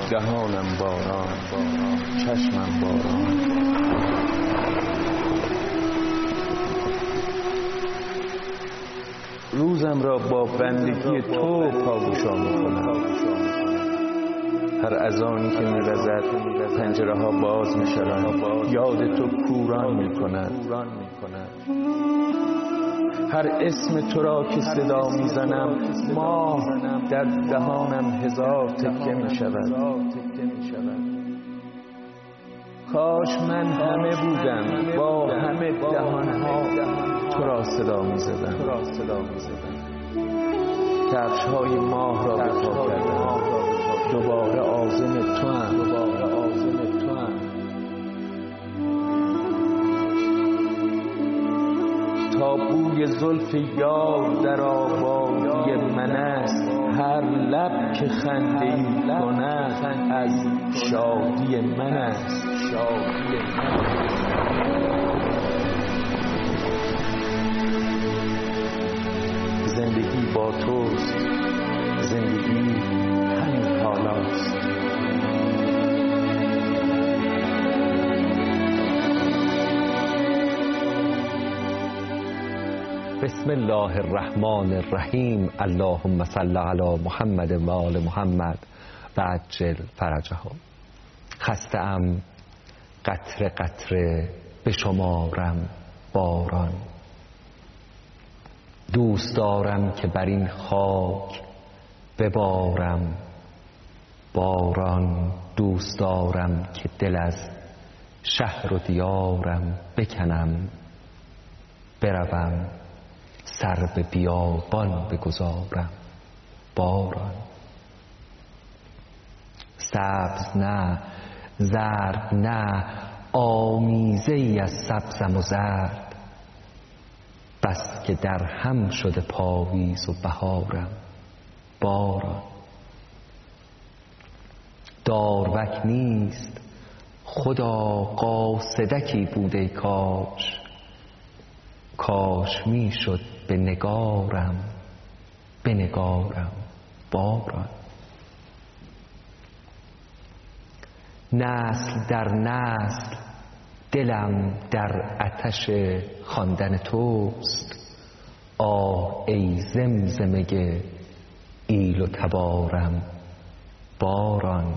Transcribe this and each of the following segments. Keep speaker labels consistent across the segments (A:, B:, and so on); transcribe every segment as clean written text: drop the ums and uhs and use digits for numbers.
A: دهانم باران، چشمم باران. روزم را با بندگی تو پاگوشا می‌کنم. هر اذانی که می‌رسد پنجره ها باز می‌شوند، یاد تو کوران می‌کند. هر اسم تو را که صدا می‌زنم، ماه در دهانم هزار تکه می‌شود. کاش من همه بودم با همه دهان‌ها تو را صدا می‌زدم. کفش‌های ماه را به پا کردم، دوباره عازم توام. تا بوی زلف یار در آبادی من است، هر لب که خنده‌ای کند از شادی من است. زندگی با توست، زندگی همین حالاست.
B: بسم الله الرحمن الرحیم. اللهم صل علی محمد و آل محمد و عجل فرجهم. خسته‌ام قطره قطره به شمارم باران. دوست دارم که بر این خاک ببارم باران. دوست دارم که دل از شهر و دیارم بکنم، بروم سر به بیابان بگذارم باران. سبز نه، زرد نه، آمیزه ای از سبزم و زرد، بس که در هم شده پاویز و بهارم باران. داروک نیست خدا قاصدکی بود ای کاش، کاش می شد به نگارم باران. نسل در نسل دلم در آتش خواندن توست، آه ای زمزمه ایل و تبارم باران.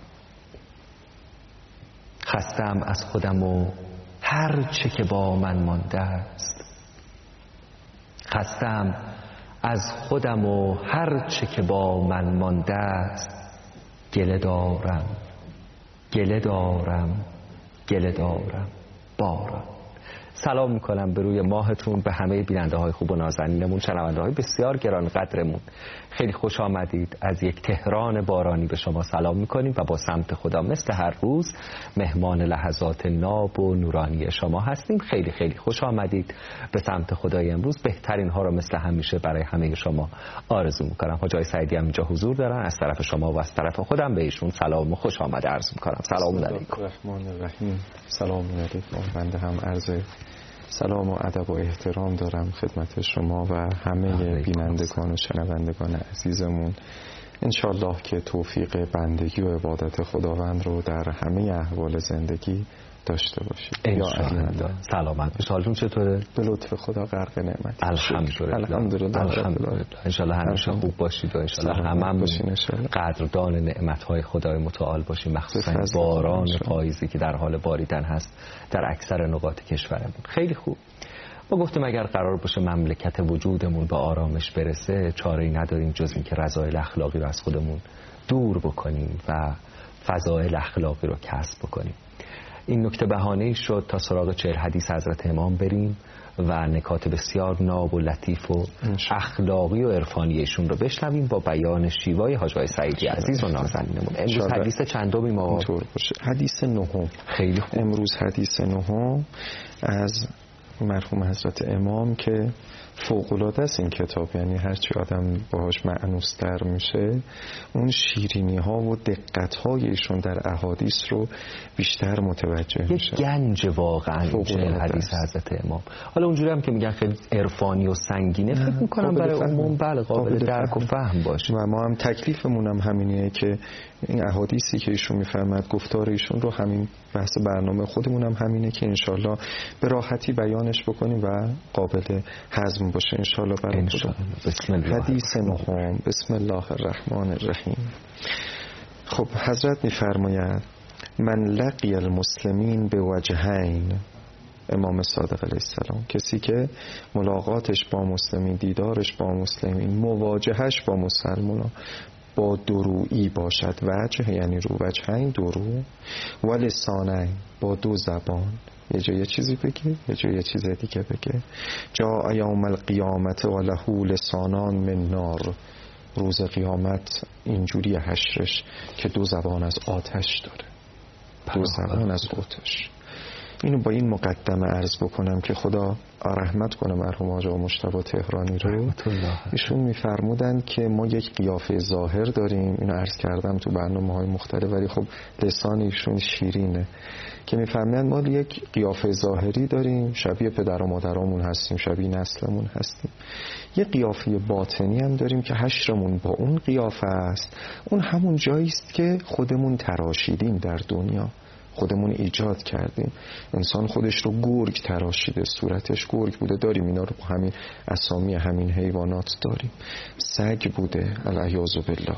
B: خستم از خودم و هر چه که با من مانده است، خستم از خودم و هر چه که با من مانده است. گله دارم باران. سلام میکنم به روی ماهتون، به همه بیننده های خوب و نازنینمون، شنونده های بسیار گران قدرمون. خیلی خوش آمدید. از یک تهران بارانی به شما سلام میکنیم و با سمت خدا مثل هر روز مهمان لحظات ناب و نورانی شما هستیم. خیلی خیلی خوش آمدید به سمت خدای امروز. بهترین ها رو مثل همیشه برای همه شما آرزو میکنم. حاجی سعیدی هم اینجا حضور دارن، از طرف شما و از طرف خودم به ایشون سلام و خوش آمد عرض میکنم. سلام علیکم.
C: الرحمن الرحیم. سلام علیکم. بنده هم عرض سلام و ادب و احترام دارم خدمت شما و همه بینندگان و شنوندگان عزیزمون. انشالله که توفیق بندگی و عبادت خداوند رو در همه احوال زندگی داشته باشید.
B: انشالله. سلامت باشید. حالتون چطوره؟
C: به لطف خدا غرق نعمت.
B: الحمدلله. انشالله همیشه خوب باشید و انشالله هممون قدردان نعمت‌های خدای متعال باشیم، مخصوصا باران پاییزی که در حال باریدن هست در اکثر نقاط کشورمون. خیلی خوب. ما گفتیم اگر قرار باشه مملکت وجودمون به آرامش برسه، چاره‌ای نداریم جز اینکه رذایل اخلاقی رو از خودمون دور بکنیم و فضایل اخلاقی رو کسب بکنیم. این نکته بهانه‌ای شد تا سراغ 40 حدیث حضرت امام بریم و نکات بسیار ناب و لطیف و اخلاقی و عرفانی ایشون رو بشنویم با بیان شیوای حاج سعیدی عزیز و نازنینمون. امروز حدیث چندمی ما؟
C: حدیث نهم.
B: خیلی خوب.
C: امروز حدیث نهم از مرحوم حضرت امام که فوق‌العاده است این کتاب. یعنی هرچی آدم باهاش مأنوس‌تر میشه اون شیرینی ها و دقت های ایشون در احادیث رو بیشتر متوجه میشه.
B: یک گنج واقعا این حدیث حضرت امام. حالا اونجوری هم که میگن خیلی عرفانی و سنگینه، فکر میکنم برای عموم بله قابل درک و فهم باشه.
C: و ما هم تکلیفمون هم همینیه که این احادیثی که ایشون میفرماد، گفتار ایشون رو، همین بحث برنامه خودمون هم همینه که انشالله به راحتی بیانش بکنیم و قابل هضم باشه انشالله برای خدا.
B: بسم الله.
C: حدیث نهم. بسم الله الرحمن الرحیم. خب حضرت میفرماید من لقی المسلمین به وجهین، امام صادق علیه السلام، کسی که ملاقاتش با مسلمین، دیدارش با مسلمین، مواجهش با مسلمان با درویی باشد، وجه یعنی رو، وجهین درو، و لسانین با دو زبان، یه جا یه چیزی بگه یه جا یه چیز دیگه بگه. جا یوم القیامت و له لسانان من نار، روز قیامت اینجوری حشرش که دو زبان از آتش داره، دو زبان از آتش. اینو با این مقدمه عرض بکنم که خدا رحمت کنه مرحوم آقا مجتبی تهرانی رو. ایشون میفرمودن که ما یک قیافه ظاهر داریم، اینو عرض کردم تو برنامه‌های مختلف، ولی خب لسان ایشون شیرینه که میفرمایند ما یک قیافه ظاهری داریم، شبیه پدر و مادرامون هستیم، شبیه نسلمون هستیم. یک قیافه باطنی هم داریم که حشرمون با اون قیافه است. اون همون جایی است که خودمون تراشیدیم در دنیا، خودمون ایجاد کردیم. انسان خودش رو گرگ تراشیده، صورتش گرگ بوده، داریم اینا رو با همین اسامی همین حیوانات داریم. سگ بوده العیاذ بالله،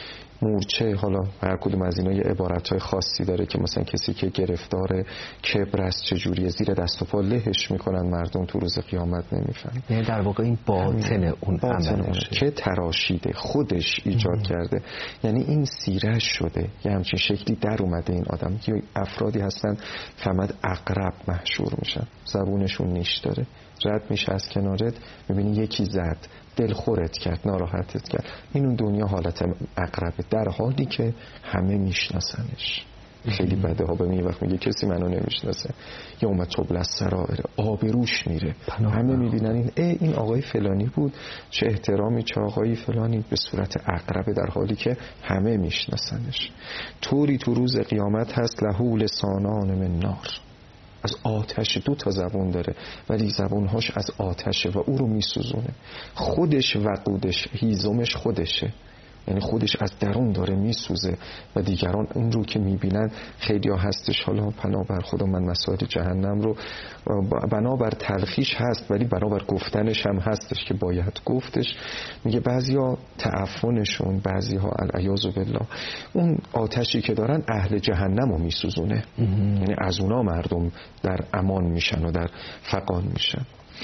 C: مورچه، حالا هر کدوم از اینا یه عبارتهای خاصی داره که مثلا کسی که گرفتار کبر است چجوریه، زیر دست و پا لهش میکنن مردم تو روز قیامت نمیفهمن.
B: یعنی در واقع این باطن اون عملشه
C: که تراشیده، خودش ایجاد کرده، یعنی این سیرش شده، یه همچین شکلی در اومده این آدم. که افرادی هستن فهمد عقرب محشور میشن، زبونشون نیش داره، رد میشه از کنارت میبینی یکی زد، دلخورت کرد، ناراحتت کرد. این اون دنیا حالت عقربه، در حالی که همه میشناسنش. خیلی بده ها، به وقت میگه کسی منو نمیشناسه، یا اومد تبل از سرائر، آبروش میره، همه میبینن این آقای فلانی بود، چه احترامی، چه آقایی فلانی، به صورت عقربه، در حالی که همه میشناسنش. طوری تو روز قیامت هست له لسانان من نار، از آتش، دو تا زبون داره ولی زبونهاش از آتشه و او رو میسوزونه. خودش وقودش، هیزمش خودشه، یعنی خودش از درون داره میسوزه و دیگران این رو که میبینن. خیلی ها هستش، حالا بنابر خدا من مسائل جهنم رو بنابر تلخیش هست ولی بنابر گفتنش هم هستش که باید گفتش. میگه بعضی ها تعفنشون، بعضی ها العیاذ بالله اون آتشی که دارن اهل جهنم رو میسوزونه، یعنی از اونا مردم در امان میشن و در فقان میشن.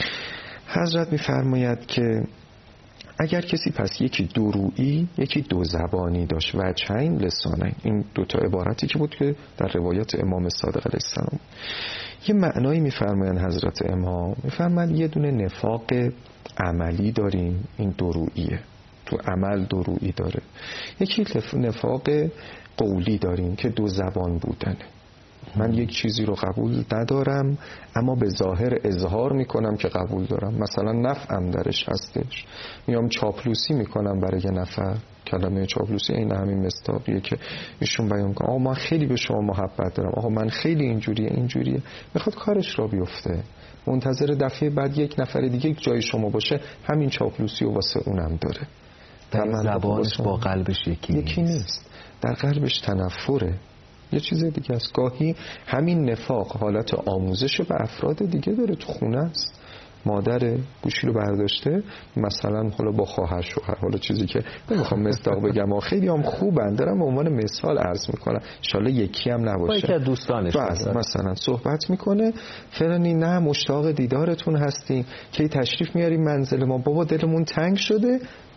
C: حضرت میفرماید که اگر کسی پس یکی دورویی یکی دو زبانی داشت، وجهین لسانین، این دوتا عبارتی که بود که در روایت امام صادق علیه السلام یه معنایی میفرمایند حضرت امام. میفرمایند یه دونه نفاق عملی داریم، این دوروییه، تو عمل دورویی داره. یکی نفاق قولی داریم که دو زبان بودنه. من یک چیزی رو قبول ندارم اما به ظاهر اظهار میکنم که قبول دارم، مثلا نفعم درش هستش، میام چاپلوسی میکنم برای یه نفر. کلمه چاپلوسی این همین مصداقیه که ایشون بیان کنه آقا من خیلی به شما محبت دارم، آقا من خیلی اینجوریه، میخواد کارش را بیفته، منتظر دفعه بعد یک نفر دیگه جای شما باشه، همین چاپلوسی و واسه اونم داره.
B: در زبانش با قلبش یکی نیست،
C: در قلبش تنفره، یه چیز دیگه است. گاهی همین نفاق حالت آموزش به افراد دیگه داره، تو خونه است، مادر گوشی رو برداشته مثلا حالا با خواهر شوهر، حالا چیزی که نمیخوام مصداق بگم و خیلی هم خوبن، دارم به عنوان مثال عرض میکنم، ان شاءالله یکی هم نباشه،
B: با یکی دوستانش
C: مثلا صحبت میکنه فلانی، نه مشتاق دیدارتون هستیم، کی تشریف میاریم منزل ما، بابا دلمون تنگ شده،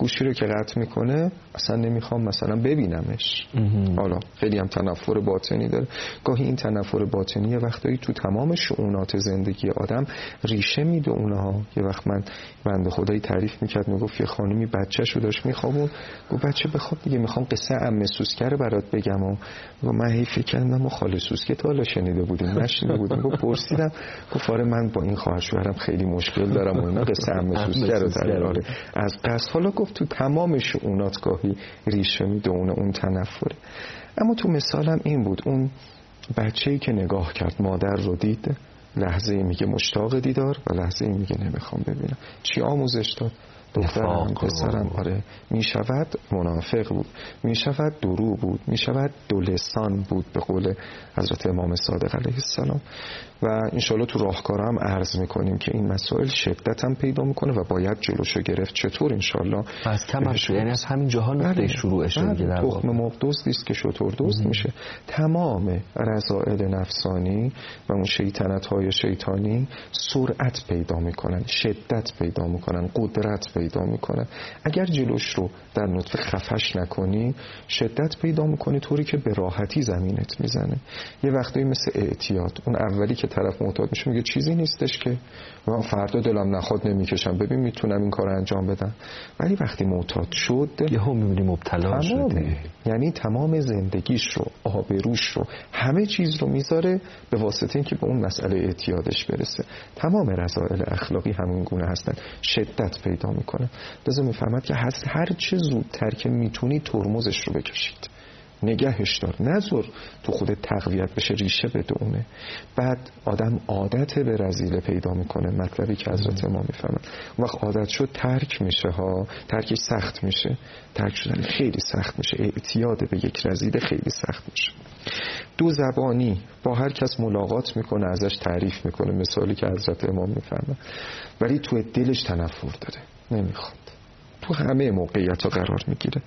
C: گوشی رو که قطع میکنه اصلا نمیخوام مثلا ببینمش. حالا خیلی هم تنفر باطنی داره. گاهی این تنفر باطنی یه وقتایی تو تمام شؤونات زندگی آدم ریشه میده اونها. یه وقت من بنده خدایی تعریف میکرد، میگفت یه خانمی بچه‌شو داشت میخوابون، گفت بچه بخواب دیگه، میخوام قصه عمه سوسکه رو برات بگم. و من هی فکر کردم ما خاله سوسکه تا حالا شنیده بودیم؟ نشنیده بودیم. گفت پرسیدم، گفت آره من با این خواهر شوهرم خیلی مشکل دارم و اینا، قصه عمه سوسکه رو تعریف از قصد. حالا گفت تو تمام شؤونات گاهی ریشه میده اون تنفره. اما تو مثالم این بود، اون بچه‌ای که نگاه کرد مادر رو دید، لحظه‌ای میگه مشتاق دیدار و لحظه‌ای میگه نمیخوام ببینم. چی آموزش داد؟ دخترم پسرم آره میشود منافق بود، میشود درو بود، میشود دولسان بود به قول حضرت امام صادق علیه السلام. و انشالله تو راهکارا هم عرض میکنیم که این مسائل شدت هم پیدا میکنه و باید جلوشو گرفت. چطور انشالله؟
B: از تمام یعنی از همین جاها نقطه شروعشه دیگه. در
C: تخم مرغ دزدی است که شتر دزد میشه. تمام رذائل نفسانی و اون شیطنت‌های شیطانی سرعت پیدا میکنن، شدت پیدا میکنن، قدرت پیدا میکنن. اگر جلوش رو در نطفه خفش نکنی شدت پیدا میکنه، طوری که به راحتی زمینت میزنه. یه وقتی مثل اعتیاد، اون اولی که طرف معتاد میشه میگه چیزی نیستش که من فردا دلم نخواد نمیکشم، ببین میتونم این کار انجام بدم. ولی وقتی معتاد شد
B: یهو میبینی مبتلا شده،
C: یعنی تمام زندگیش رو، آبروش رو، همه چیز رو میذاره به واسطه اینکه به اون مسئله اعتیادش برسه. تمام رذائل اخلاقی همین گونه هستن، شدت پیدا میکنه. لازم میفهمد که هر چه زودتر که میتونی ترمزش رو بکشید، نگهش دار، نذار تو خودت تقویت بشه، ریشه بدونه. بعد آدم عادت به رذیله پیدا میکنه، مطلبی که حضرت ما میفهمن. اون وقت عادت شد ترک میشه ها، ترکش سخت میشه، ترک شدن خیلی سخت میشه، اعتیاد به یک رذیله خیلی سخت میشه. دو زبانی با هر کس ملاقات میکنه ازش تعریف میکنه، مثالی که حضرت امام میفهمن، ولی تو دلش تنفر داره، نمیخواد، تو همه موقعیت ها قرار میگیره.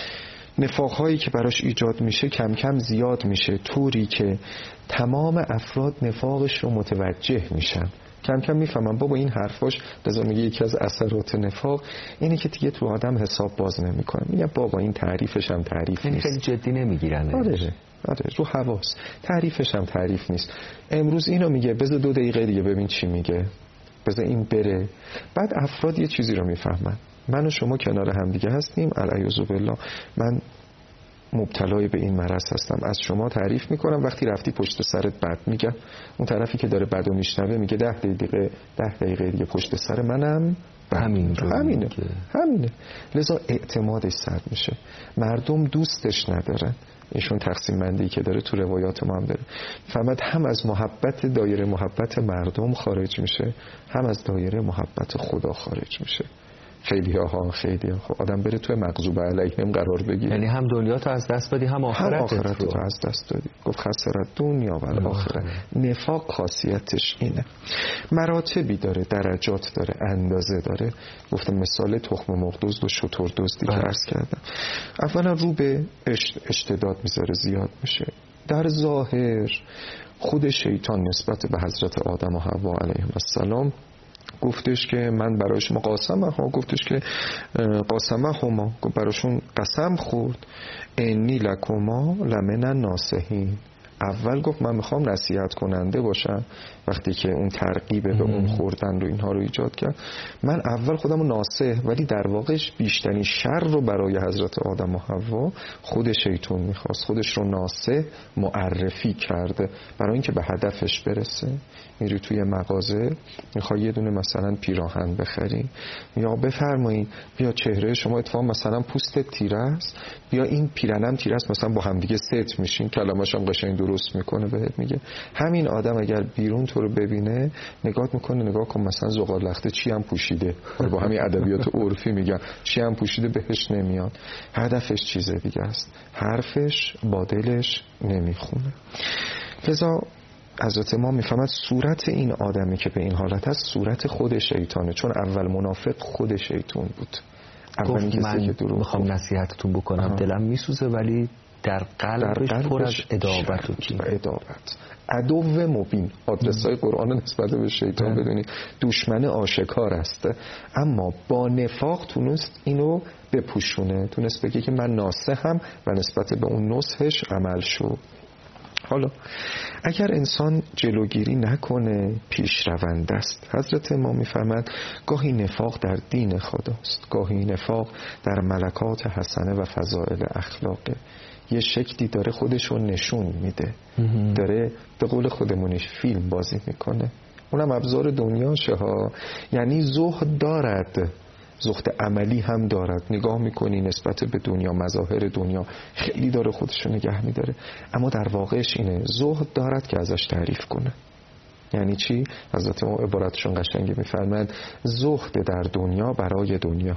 C: نفاق‌هایی که براش ایجاد میشه کم کم زیاد میشه، طوری که تمام افراد نفاقش رو متوجه میشن. کم کم میفهمم بابا این حرفاش، لازم میگه یکی از اثرات نفاق اینه که دیگه تو آدم حساب باز نمیکنه. میگه بابا این تعریفش هم تعریف نیست،
B: خیلی جدی نمیگیرن.
C: آره رو حواس، تعریفش هم تعریف نیست. امروز اینو میگه، بذار 2 دقیقه دیگه ببین چی میگه، بذار این بره. بعد افراد یه چیزی رو میفهمن، من و شما کنار هم دیگه هستیم، العیاذ بالله من مبتلای به این مرض هستم، از شما تعریف میکنم، وقتی رفتی پشت سرت بد میگم، اون طرفی که داره بدو میشنوه میگه 10 دقیقه دیگه پشت سر منم همینه. لذا اعتمادش سرد میشه، مردم دوستش ندارن. ایشون تقسیم بندی که داره تو روایات ما هم داره، فهمد هم از محبت دایره محبت مردم خارج میشه، هم از دایره محبت خدا خارج میشه. خیلی ها خب آدم بره توی مغضوب علیهم قرار بگیره،
B: یعنی هم دنیا تو از دست بدی هم آخرت
C: تو از دست دادی. گفت خسرت دنیا و آخرت. نفاق خاصیتش اینه، مراتبی داره، درجات داره، اندازه داره. گفتم مثال تخم مرغ دزد و شتر دزدی که عرض کردم. اولا رو به اشتداد میذاره، زیاد میشه. در ظاهر خود شیطان نسبت به حضرت آدم و حوا علیهم السلام گفتش که من برای شما گفتش که قاسمه هما، براشون قسم خورد، انی لکما لمن الناصحین. اول گفت من میخوام نصیحت کننده باشم، وقتی که اون ترغیب به اون خوردن رو اینها رو ایجاد کرد، من اول خودم رو ناصح، ولی در واقعش بیشترین شر رو برای حضرت آدم و حوا خود شیطان میخواست، خودش رو ناصح معرفی کرده برای اینکه به هدفش برسه. میری توی مغازه میخوای یه دونه مثلا پیراهن بخری، یا بفرمایید بیا چهره شما اتفاقا مثلا پوست تیره است، بیا این پیرنم تیره است، مثلا با هم دیگه ست میشین، کلمه‌اش هم قشنگ درست میکنه بهت میگه. همین آدم اگر بیرون تو رو ببینه نگاه میکنه، نگاه کن مثلا زغال لخته چی هم پوشیده، با همین ادبیات عرفی میگم چی هم پوشیده بهش نمیاد، هدفش چیز دیگه است، حرفش با دلش نمیخونه. لذا حضرت ما میفهمد صورت این آدمی که به این حالت هست صورت خود شیطانه، چون اول منافق خود شیطان بود.
B: گفت من میخوام نصیحتتون بکنم، دلم میسوزه ولی در قلبش پر از ادابت و کینه.
C: عدو مبین، آدرسای قرآن نسبت به شیطان بدونید دشمن آشکار است، اما با نفاق تونست اینو بپوشونه، تونست بگه که من ناصحم و نسبت به اون نصحش عمل شد. حالا اگر انسان جلوگیری نکنه پیشرونده است. حضرت امام می‌فرماید گاهی نفاق در دین خداست، گاهی نفاق در ملکات حسنه و فضائل اخلاقه. یه شکلی داره خودشو نشون میده، داره به قول خودمونش فیلم بازی میکنه، اونم ابزار دنیاشه ها. یعنی زهد دارد، زهد عملی هم دارد، نگاه میکنی نسبت به دنیا، مظاهر دنیا خیلی داره خودشو نگه میداره، اما در واقعش اینه زهد دارد که ازش تعریف کنه. یعنی چی؟ حضرت ما عبارتشون قشنگی میفرماید زهد در دنیا برای دنیا،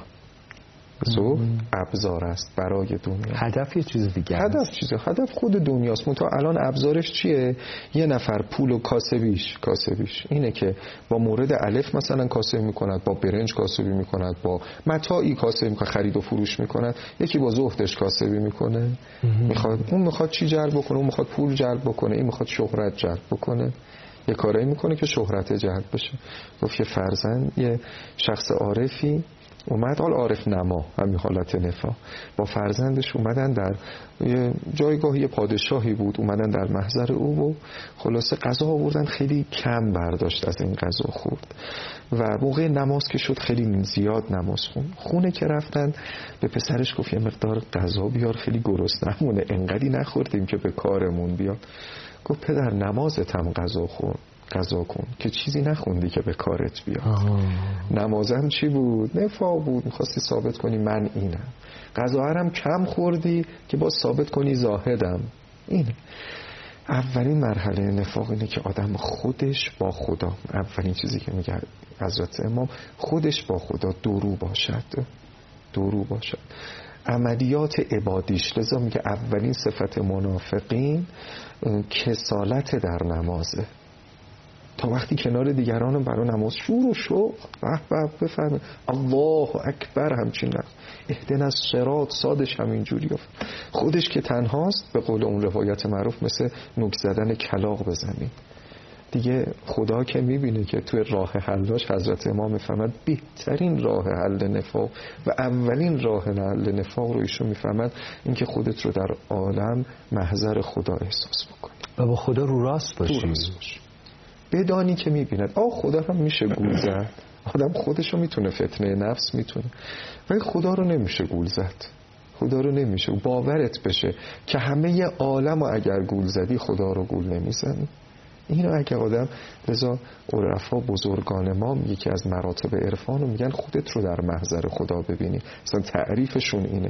C: زهد ابزار است برای دنیا.
B: هدف یه چیز دیگه است.
C: هدف خود دنیاست. منتها الان ابزارش چیه؟ یه نفر پول و کاسبیش اینه که با مورد الف مثلا کاسبی میکند، با برنج کاسبی میکند، با متاعی کاسبی میکنه، خرید و فروش میکند. یکی با زهدش کاسبی میکنه، میخواد چی جلب بکنه، اون میخواد پول جلب بکنه، این میخواد شهرت جلب بکنه. یه کاری میکنه که شهرت جلب بشه. گفت یه فرزند یه شخص عارفی اومد، حال عارف نما، همین حالت نفاق، با فرزندش اومدن در یه جایگاه، یه پادشاهی بود، اومدن در محضر او و خلاصه غذا آوردن، خیلی کم برداشت از این غذا خورد و موقع نماز که شد خیلی زیاد نماز خونه که رفتن به پسرش گفت یه مقدار غذا بیار، خیلی گرسنه‌مونه، انقدی نخوردیم که به کارمون بیاد. گفت پدر نمازت هم غذا کن که چیزی نخوندی که به کارت بیاد. نمازم چی بود؟ نفاق بود، میخواستی ثابت کنی من اینم. غذا هم کم خوردی که باز ثابت کنی زاهدم. اینه اولین مرحله نفاق، اینه که آدم خودش با خدا، اولین چیزی که میگه حضرت امام، خودش با خدا دورو باشد. عملیات عبادیش، لذا میگه اولین صفت منافقین کسالت در نمازه. تا وقتی کنار دیگران برای نماز شور و شوق بفرمه الله اکبر، همچین نه اهدنا الصراط، صادش همین جوری خودش که تنهاست، به قول اون روایت معروف مثل نوک زدن کلاغ بزنی دیگه. خدا که میبینه که توی راه حلاش حضرت امام میفهمد بهترین راه حل نفاق و اولین راه حل نفاق رو ایشون میفهمد این که خودت رو در عالم محضر خدا احساس بکنی
B: و با خدا رو راست باشی.
C: بدانی که میبیند خدا هم میشه گول زد، آدم خودشو میتونه فتنه نفس میتونه، ولی خدا رو نمیشه گول زد، خدا رو نمیشه. باورت بشه که همه عالم رو اگر گول زدی خدا رو گول نمیزنی. اینو اگه آدم، لذا عرفا بزرگان ما یکی از مراتب عرفان رو میگن خودت رو در محضر خدا ببینی. مثلا تعریفشون اینه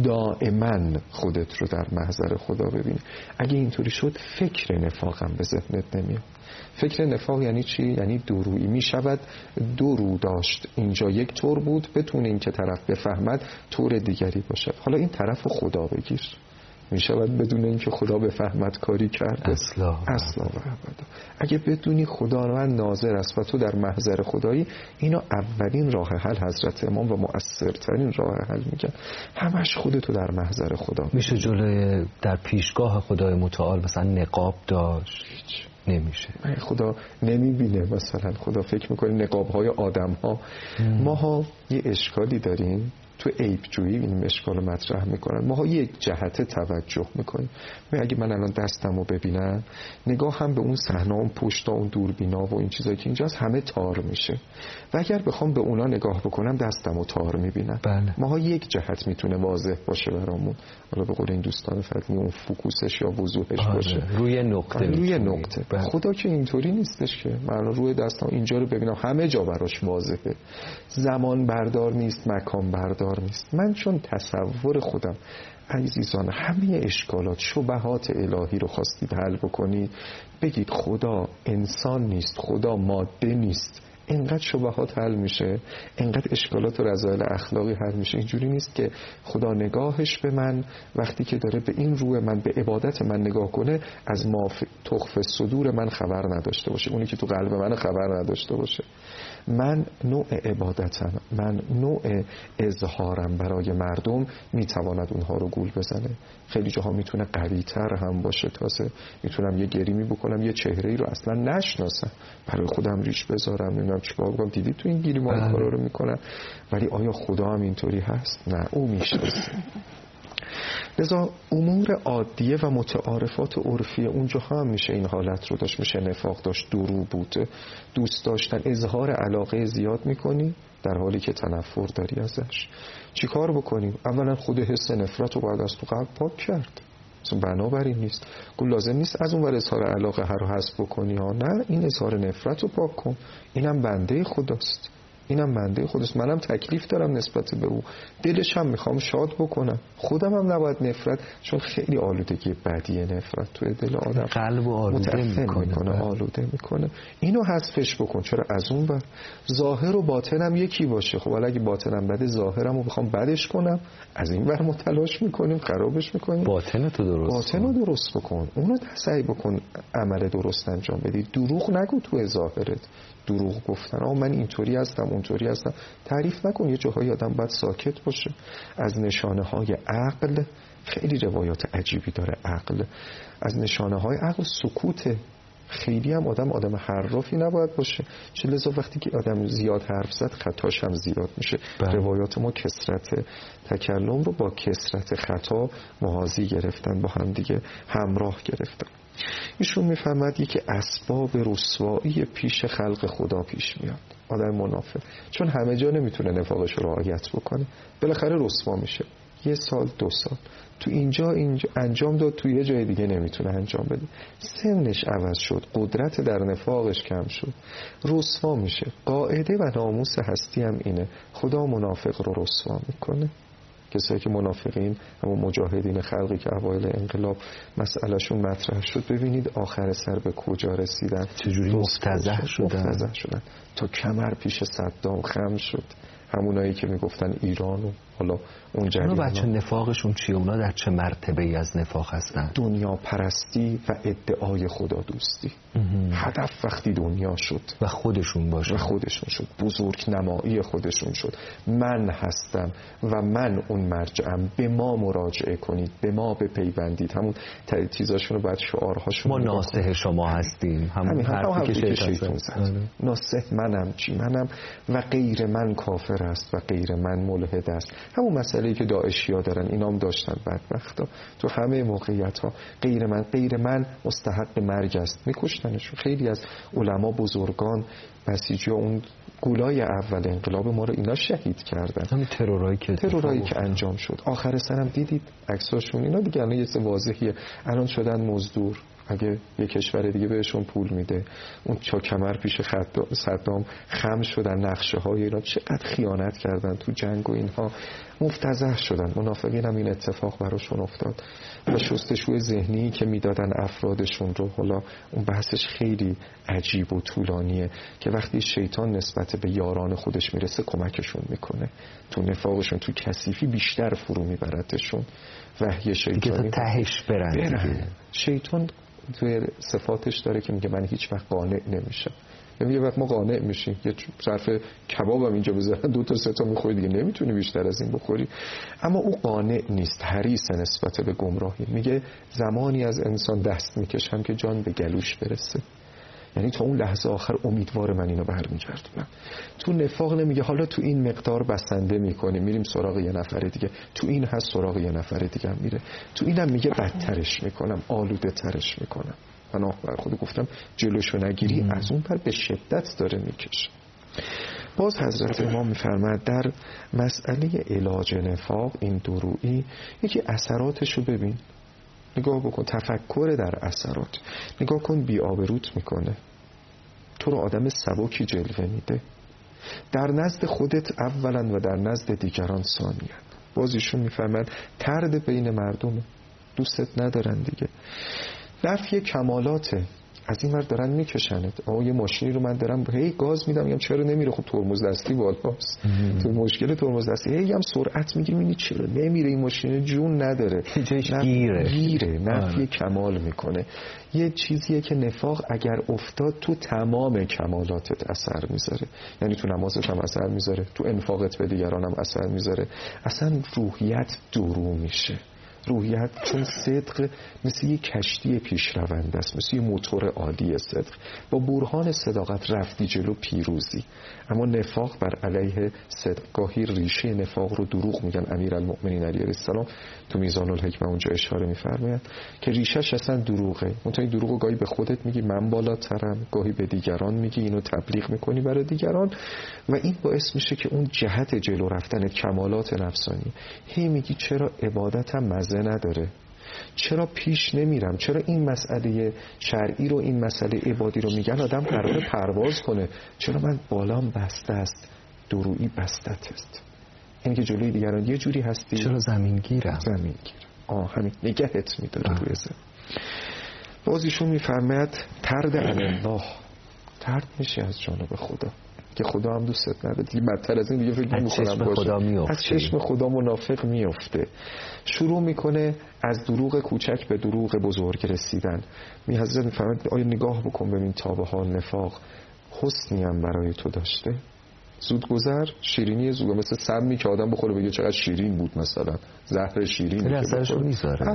C: دائما خودت رو در محضر خدا ببینی. اگه اینطوری شد فکر نفاقم به ذهنت نمیاد. فکر نفاق یعنی چی؟ یعنی دورویی. میشود دو رو داشت، اینجا یک طور بود، بتونه این که طرف بفهمد طور دیگری باشد. حالا این طرف رو خدا بگیر، میشود بدون اینکه خدا بفهمد کاری کرده؟ اصلا و ابدا. اگه بدونی خداوند ناظر است و تو در محضر خدایی، اینو اولین راه حل حضرت امام و مؤثرترین راه حل میگن. همش خودتو در محضر خدا
B: میشه جلوی در پیشگاه خدای متعال مثلا نقاب داشت؟ نمیشه.
C: خدا نمیبینه. مثلا خدا فکر میکنه نقابهای آدم ها. ماها یه اشکالی داریم تو عیب جویی، این اشکال رو مطرح میکنن. ماها یک جهت توجه میکنیم. اگه من الان دستمو ببینم، نگاه هم به اون صحنه، اون پشتا، اون دوربینا و این چیزایی که اینجاست همه تار میشه و اگر بخوام به اونا نگاه بکنم دستمو تار میبینم.
B: بله.
C: ماها یک جهت میتونه واضح باشه برامون، حالا به قول این دوستان فردی اون فوکوسش یا وضوحش باشه
B: روی نقطه.
C: بله. خدا که اینطوری نیستش که من روی دستم اینجا رو ببینم همه جا براش واضحه. زمان بردار نیست، مکان بردار نیست. من چون تصور خودم، عزیزان، همه اشکالات، شبهات الهی رو خواستید حل بکنید، بگید خدا انسان نیست، خدا ماده نیست، اینقدر شبهات حل میشه، اینقدر اشکالات و رذایل اخلاقی حل میشه. اینجوری نیست که خدا نگاهش به من وقتی که داره به این روح من، به عبادت من نگاه کنه، از ما تخف صدور من خبر نداشته باشه، اونی که تو قلب من خبر نداشته باشه. من نوع عبادتم، من نوع اظهارم برای مردم میتواند اونها رو گول بزنه. خیلی جاها میتونه قوی تر هم باشه، تازه میتونم یه گریمی بکنم یه چهره‌ای رو اصلا نشناسم برای خودم ریش بذارم، نمیدونم چیکار بکنم. دیدی تو این گیری ما این کارا رو میکنن، ولی آیا خدا هم اینطوری هست؟ نه، او میشناسه. لذا امور عادیه و متعارفات عرفی اونجا هم میشه این حالت رو داشت، میشه نفاق داشت، درو بود، دوست داشتن، اظهار علاقه زیاد میکنی در حالی که تنفر داری ازش. چی کار بکنیم؟ اولا خود حس نفرت رو باید از تو قلب پاک کرد، بنابراین نیست گل لازم نیست از اون ور اظهار علاقه هر رو حذف بکنی ها، نه، این اظهار نفرت رو پاک کن. اینم بنده خداست، اینم بنده خودست، منم تکلیف دارم نسبت به او، دلش هم میخوام شاد بکنم، خودم هم نباید نفرت، چون خیلی آلودگی بدیه نفرت توی دل آدم،
B: قلب و آلوده میکنه،
C: آلوده میکنه. اینو حذفش بکن. چرا از اون بر ظاهر و باطنم یکی باشه؟ خب حالا اگه باطنم بده ظاهرم رو بخوام بدش کنم، از این ور متلاش میکنیم، خرابش میکنیم. باطنو درست بکن، اونو سعی بکن عمل درست انجام بدی. دروغ نگو تو ظاهرت، دروغ گفتن من اینطوری هستم اونطوری هستم، تعریف نکن. یه جاهای آدم باید ساکت باشه. از نشانه های عقل، خیلی روایات عجیبی داره عقل، از نشانه های عقل سکوته. خیلی هم آدم حرافی نباید باشه، چه لذا وقتی که آدم زیاد حرف زد خطاش هم زیاد میشه. روایات ما کثرت تکلم رو با کثرت خطا موازی گرفتن، با هم دیگه همراه گرفتن. ایشون میفهمد یکی اسباب رسوایی پیش خلق خدا پیش میاد آدم منافق، چون همه جا نمیتونه نفاقش رو رعایت بکنه، بالاخره رسوا میشه. 1 سال 2 سال تو اینجا انجام داد، تو یه جای دیگه نمیتونه انجام بده، سنش عوض شد، قدرت در نفاقش کم شد، رسوا میشه. قاعده و ناموس هستی هم اینه، خدا منافق رو رسوا میکنه. کسایی که منافقین، همون مجاهدین خلقی که اوایل انقلاب مسئلهشون مطرح شد، ببینید آخر سر به کجا رسیدن،
B: چجوری مفتضح
C: شدن تا کمر پیش صدام خم شد. همونایی که میگفتن ایران و حالا اون جریان،
B: اونا بچه نفاقشون چیه؟ اونا در چه مرتبه ای از نفاق هستن؟
C: دنیا پرستی و ادعای خدا دوستی. هدف وقتی دنیا شد
B: و خودشون باشه،
C: و خودشون شد، بزرگ نمایی خودشون شد، من هستم و من اون مرجعم، به ما مراجعه کنید، به ما بپیوندید. همون چیزاشون رو بعد شعارهاشون،
B: ما ناصح شما هستیم، همون حرفی که شیطان
C: زد. ناصح منم، چی منم و غیر من کافر است و غیر من ملحد است. همون مسئله‌ای که داعشی‌ها دارن اینام داشتن بدبختا تو همه موقعیت‌ها. غیر من مستحق مرگ است، میکشتنشون. خیلی از علما بزرگان بسیجی اون گولای اول انقلاب ما رو اینا شهید کردن.
B: همین ترورایی
C: که انجام شد. آخر سرم دیدید عکساشون، اینا دیگه الان یه چیز واضحیه، الان شدن مزدور. اگه یه کشور دیگه بهشون پول میده، اون چا کمر پیش صدام خم شدن، نقشه های اینا چقدر خیانت کردن تو جنگ و اینها، مفتضح شدن. منافقین هم این اتفاق براشون افتاد و شستشوی ذهنی که میدادن افرادشون رو، حالا اون بحثش خیلی عجیب و طولانیه که وقتی شیطان نسبت به یاران خودش میرسه کمکشون میکنه، تو نفاقشون، تو کثیفی بیشتر فرو میبردشون. وحی شیطانی
B: تهش برن.
C: شیطان توی صفاتش داره که میگه من هیچ وقت قانع نمیشم. یه وقت ما قانع میشیم، یه ظرف کباب هم اینجا بذارن 2 تا 3 تا میخوری دیگه نمیتونی بیشتر از این بخوری. اما او قانع نیست، حریص نسبت به گمراهی. میگه زمانی از انسان دست میکشم که جان به گلوش برسه، یعنی تا اون لحظه آخر امیدوار من اینو برمیگردونم. تو نفاق نمیگه حالا تو این مقدار بسنده میکنیم میریم سراغ یه نفر دیگه، تو این هست سراغ یه نفر دیگه میره، تو اینم میگه بدترش میکنم، آلوده ترش میکنم. من خود گفتم جلوشو نگیری، از اون پر به شدت داره میکشه. باز حضرت امام میفرماد در مسئله علاج نفاق، این درویی، یکی اثراتشو ببین، نگاه بکن، تفکر در اثرات، نگاه کن بی‌آبروت میکنه، تو رو آدم سبکی جلوه میده، در نزد خودت اولا و در نزد دیگران ثانیا. باز ایشون میفرماد طرد بین مردم، دوستت ندارن دیگه. نفی کمالات، از این ور دارن میکشنت. یه ماشینی رو من دارم هی گاز میدم، میگم چرا نمیره؟ خب ترمز دستی بالاست. تو مشکل ترمز دستی هی هم سرعت میگیری، میبینی چرا نمیره؟ این ماشین جون نداره،
B: جایش گیره،
C: نفی کمال میکنه. یه چیزیه که نفاق اگر افتاد تو تمام کمالاتت اثر میذاره. یعنی تو نمازت هم اثر میذاره، تو انفاقت به دیگران هم اثر میذاره. اصلا روحیت درو میشه. روحیت چون صدق مثل یه کشتی پیشرونده است، مثل یه موتور عالی صدق. با برهان صداقت رفتی جلو پیروزی. اما نفاق بر علیه صدق. گاهی ریشه نفاق رو دروغ میگن. امیرالمؤمنین علیه السلام تو میزان الحکمه اونجا اشاره میفرمایند که ریشهش اصلا دروغه. اون این دروغو گاهی به خودت میگی من بالاترم، گاهی به دیگران میگی، اینو تبلیغ میکنی برای دیگران و این باعث میشه که اون جهت جلو رفتن کمالات نفسانی هی میگی چرا عبادتم مزه نداره، چرا پیش نمیرم، چرا این مسئله شرعی رو، این مسئله عبادی رو میگن آدم قراره پرواز کنه، چرا من بالام بسته است؟ درویی بستت است. این که جلوی دیگران یه جوری هستی،
B: چرا زمینگیرم؟
C: همین نگهت میداره روی زمین. باز ایشون میفرماید ترد الله، ترد میشه از جانب خدا که خدا هم دوستت نداره. دیگه بدتر از این دیگه فکر نمی‌کنم باشه. از چشم خدا منافق میفته. شروع میکنه از دروغ کوچک به دروغ بزرگ رسیدن. حضرت میفرماید آیا نگاه بکن ببین تا به حال نفاق حسنی هم برای تو داشته؟ زود گذر، شیرینی زود، مثل سمی که آدم بخوره بگه چقدر شیرین بود، مثلا زهر شیرین
B: اثرشو میذاره.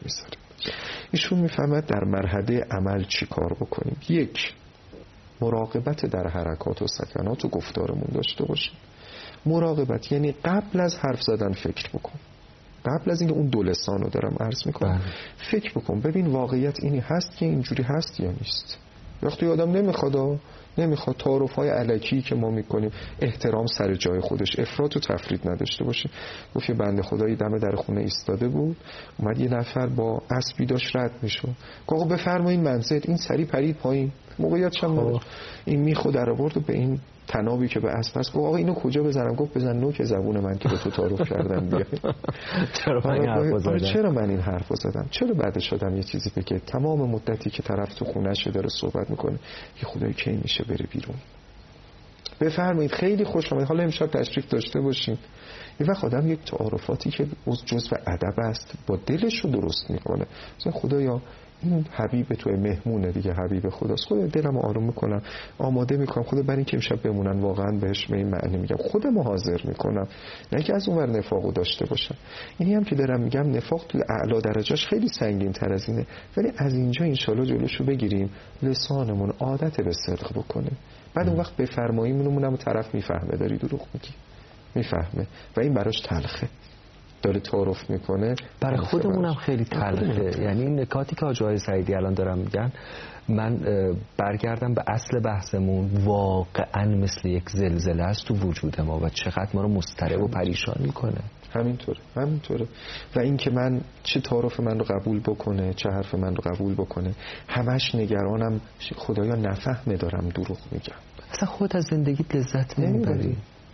C: ایشون میفهمد در مرحله عمل چی کار بکنیم. یک، مراقبت در حرکات و سکنات و گفتارمون داشته باشیم. مراقبت یعنی قبل از حرف زدن فکر بکن. قبل از اینکه اون دو لسان رو دارم عرض میکنم فکر بکن ببین واقعیت اینی هست که اینجوری هست یا نیست. وقتی آدم نمیخواد تعارف‌های الکی که ما میکنیم، احترام سر جای خودش، افراط و تفرید نداشته باشیم. گفت یه بنده خدایی دم در خونه ایستاده بود، اومد یه نفر با اسبی داشت رد میشد، گفت آقا بفرمایید منزل. این سری پرید پایین، موقعیتش هم نداشت. این میخو در آورد و به این تنابی که به اسب است گفت آقا اینو کجا بزنم؟ گفت بزن نوک زبون من که به تو تعارف کردم. بیا. چرا من این حرفو زدم؟ چرا بعدش آدم یه چیزی بگه تمام مدتی که طرف تو خونه‌شه داره صحبت میکنه که خدای کی میشه بره بیرون؟ بفرمایید خیلی خوش اومد، حالا امشب تشریف داشته باشین. یه وقت آدم یک تعارفاتی که جزء ادب است با دلش رو درست میکنه. مثلا خدایا این حبیب توی مهمونه دیگه، حبیب خداست، خدا دلمو آروم میکنم، آماده میکنم خدا برای اینکه امشب بمونن واقعا بهش به این معنی میگم خودم حاضر میکنم، نه که از اون ور نفاقو داشته باشم. اینی هم که دارم میگم نفاق توی اعلی درجاش خیلی سنگین تر از اینه، ولی از اینجا انشالله جلوشو بگیریم، لسانمون عادت به صدق بکنه. بعد اون وقت بفرماییمون هم طرف میفهمه داری دروغ میگی، میفهمه و این براش تلخه، داره تعارف میکنه.
B: برای خودمونم خیلی تلخه. یعنی این نکاتی که آقای سعیدی الان دارم میگن، من برگردم به اصل بحثمون، واقعا مثل یک زلزله است تو وجود ما و چقدر ما رو مضطرب و پریشان میکنه. همینطوره. و این که من چه تعارف من رو قبول بکنه، چه حرف من رو قبول بکنه، همش نگرانم خدایا نفهمه دارم دروغ میگم. اصلا خود از زندگیت لذت نمیبری.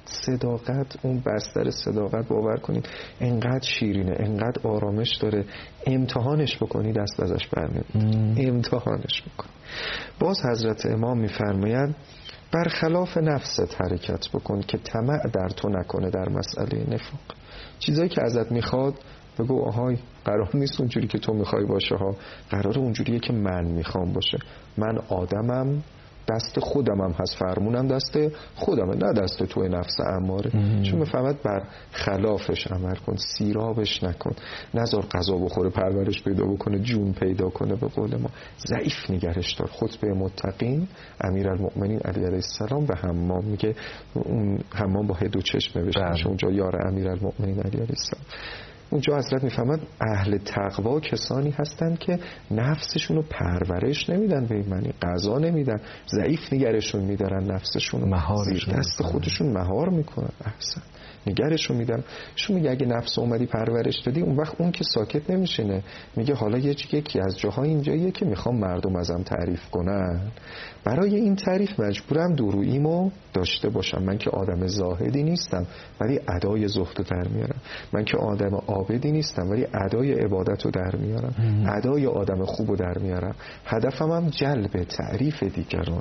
C: صداقت، اون بستر صداقت باور کنید انقدر شیرینه، انقدر آرامش داره، امتحانش بکنی دست ازش برنمیاد. امتحانش بکن. باز حضرت امام میفرماید برخلاف نفست حرکت بکن که طمع در تو نکنه در مسئله نفاق. چیزایی که ازت میخواد بگو آهای قرار نیست اونجوری که تو میخوای باشه ها، قرار اونجوریه که من میخوام باشه. من آدمم، دست خودمم هست، فرمونم دست خودمه، نه دست توی نفس اماره. چون میفهمد بر خلافش عمل کن، سیرابش نکن، نذار غذا بخوره پرورش پیدا بکنه، جون پیدا کنه. به قول ما ضعیف نگرش دار. خطبه متقین امیرالمؤمنین علیه السلام به حمام میگه، اون حمام با دو چشم نوشته اونجا یار امیرالمؤمنین علیه السلام. اونجا حضرت میفهمد اهل تقوا کسانی هستند که نفسشون رو پرورش نمیدن، به این معنی غذا نمیدن، ضعیف نگرشون میدارن، نفسشون رو زیر دست خودشون مهار میکنن. احسن نگرشو میدم. ایشون میگه اگه نفس اومدی پرورش دادی، اون وقت اون که ساکت نمیشینه، میگه حالا یکی از جاهای اینجاییه که میخوام مردم ازم تعریف کنن، برای این تعریف مجبورم دوروییمو داشته باشم. من که آدم زاهدی نیستم ولی ادای زهد در میارم. من که آدم عابدی نیستم ولی ادای عبادت رو در میارم، ادای آدم خوب رو در میارم. هدفم هم جلب تعریف دیگران.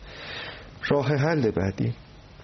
C: راه حل بعدی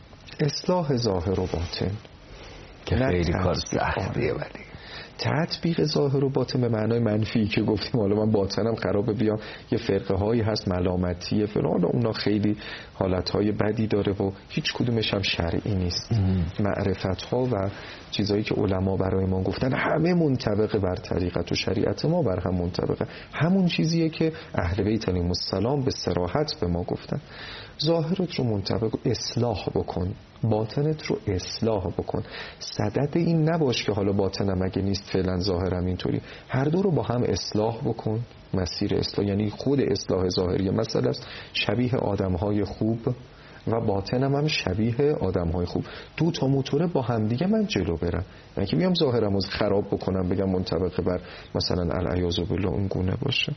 C: اصلاح ظاهر و باطن
B: که خیلی کار سختیه. ولی
C: تطبیق ظاهر و باطن به معنای منفی که گفتیم، حالا من باطنم خرابه بیام یه فرقه هایی هست ملامتیه فلان، اونا خیلی حالت های بدی داره و هیچ کدومش هم شرعی نیست. معرفت ها و چیزایی که علما برای ما گفتن همه منطبق بر طریقت و شریعت ما بر هم منطبقه. همون چیزیه که اهل بیت علیهم السلام به صراحت به ما گفتن. ظاهرت رو منطبق اصلاح بکن، باطنت رو اصلاح بکن. صدد این نباش که حالا باطنم اگه نیست فعلا ظاهرم اینطوری. هر دو رو با هم اصلاح بکن. مسیر اصلاح یعنی خود اصلاح ظاهری، مثلا شبیه آدم‌های خوب و باطنم هم شبیه آدم‌های خوب. دو تا موتوره با هم دیگه من جلو برم، یعنی که بیام ظاهرم رو خراب بکنم بگم منطبق بر مثلا العیاذ بالله اون گونه باشه.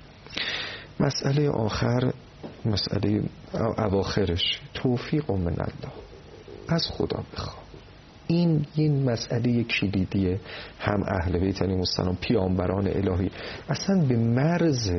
C: مسئله آخر، مسئله اواخرش، توفیق من الله، از خدا بخواه. این مسئله کلیدیه. هم اهل بیت علیهم السلام پیامبران الهی اصلا به مرز